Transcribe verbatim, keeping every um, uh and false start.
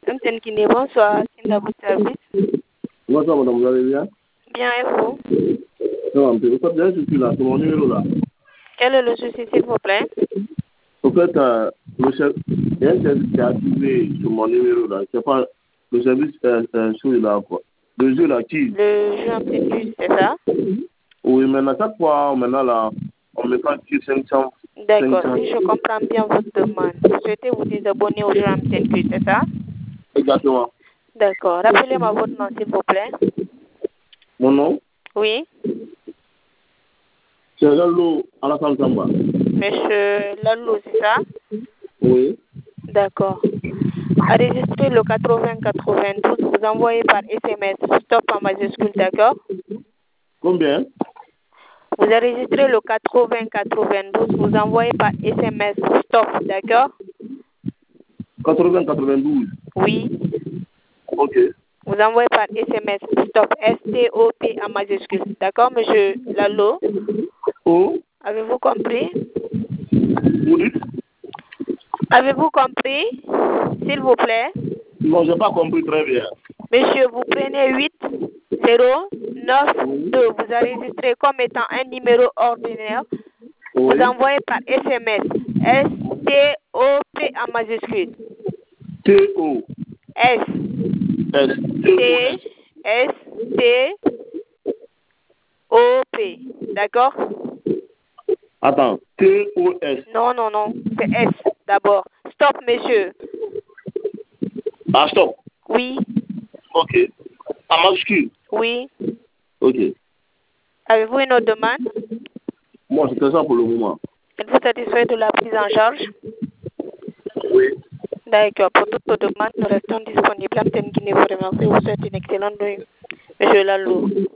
Amten Kiné, bonsoir. Kinda votre service. Bonsoir madame, vous allez bien? Bien, et vous? Non, en fait, là, je suis là, c'est mon numéro là. Quel est le souci, s'il vous plaît? En fait, euh, le chef, il y a un service qui est activé sur mon numéro là. C'est pas le service euh, euh, sur là quoi. Le jeu là qui? Le jeu en petite puce, c'est ça? Oui, mais à chaque fois, maintenant là, on me fait cinq cents. D'accord, si je comprends bien votre demande, vous souhaitez vous désabonner au jeu en petite puce, c'est ça? Exactement. D'accord, rappelez-moi votre nom, s'il vous plaît. Mon nom? Oui? C'est Lalo Alassane Samba. Monsieur Lalo, c'est ça? Oui. D'accord. Enregistrez le quatre-vingts quatre-vingt-douze, vous envoyez par S M S stop en majuscule, d'accord? Combien? Vous enregistrez le quatre-vingts quatre-vingt-douze, vous envoyez par S M S stop, d'accord? quatre-vingts quatre-vingt-douze. Oui. Ok. Vous envoyez par S M S stop, S T O P en majuscule, d'accord, monsieur Lalo? Oh? Avez-vous compris? Vous dites? Avez-vous compris? S'il vous plaît. Non, j'ai pas compris très bien. Monsieur, vous prenez huit zéro neuf deux, vous enregistrez comme étant un numéro ordinaire. Oui. Vous envoyez par S M S S T O P en majuscule. T O. S. S. T. S. T. O P. D'accord? Attends. T O S. Non, non, non. C'est S d'abord. Stop, monsieur. Ah, stop. Oui. Ok. En majuscule. Oui. Ok. Avez-vous une autre demande? Moi, c'était ça pour le moment. Êtes-vous satisfait de la prise en charge? Oui. D'accord. Pour toutes vos demandes, nous restons disponibles. Amten Guinée vous remercie. Vous souhaite une excellente nuit. Monsieur Lalo.